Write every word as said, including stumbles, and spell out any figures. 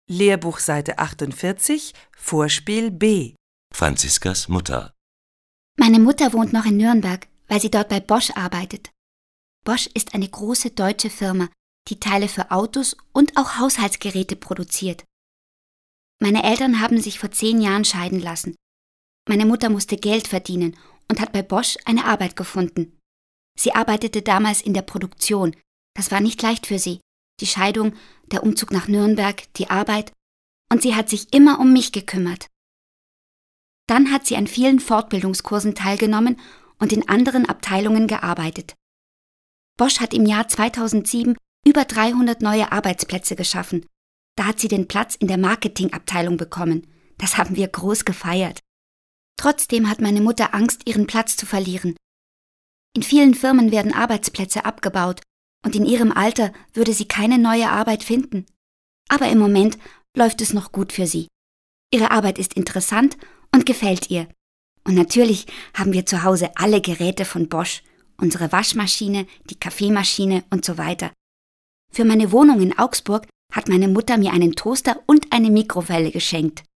Lehrbuch Seite achtundvierzig, Vorspiel B. Franziskas Mutter. Meine Mutter wohnt noch in Nürnberg, weil sie dort bei Bosch arbeitet. Bosch ist eine große deutsche Firma, die Teile für Autos und auch Haushaltsgeräte produziert. Meine Eltern haben sich vor zehn Jahren scheiden lassen. Meine Mutter musste Geld verdienen und hat bei Bosch eine Arbeit gefunden. Sie arbeitete damals in der Produktion. Das war nicht leicht für sie. Die Scheidung, der Umzug nach Nürnberg, die Arbeit. Und sie hat sich immer um mich gekümmert. Dann hat sie an vielen Fortbildungskursen teilgenommen und in anderen Abteilungen gearbeitet. Bosch hat im Jahr zweitausendsieben über dreihundert neue Arbeitsplätze geschaffen. Da hat sie den Platz in der Marketingabteilung bekommen. Das haben wir groß gefeiert. Trotzdem hat meine Mutter Angst, ihren Platz zu verlieren. In vielen Firmen werden Arbeitsplätze abgebaut und in ihrem Alter würde sie keine neue Arbeit finden. Aber im Moment läuft es noch gut für sie. Ihre Arbeit ist interessant und gefällt ihr. Und natürlich haben wir zu Hause alle Geräte von Bosch, unsere Waschmaschine, die Kaffeemaschine und so weiter. Für meine Wohnung in Augsburg hat meine Mutter mir einen Toaster und eine Mikrowelle geschenkt.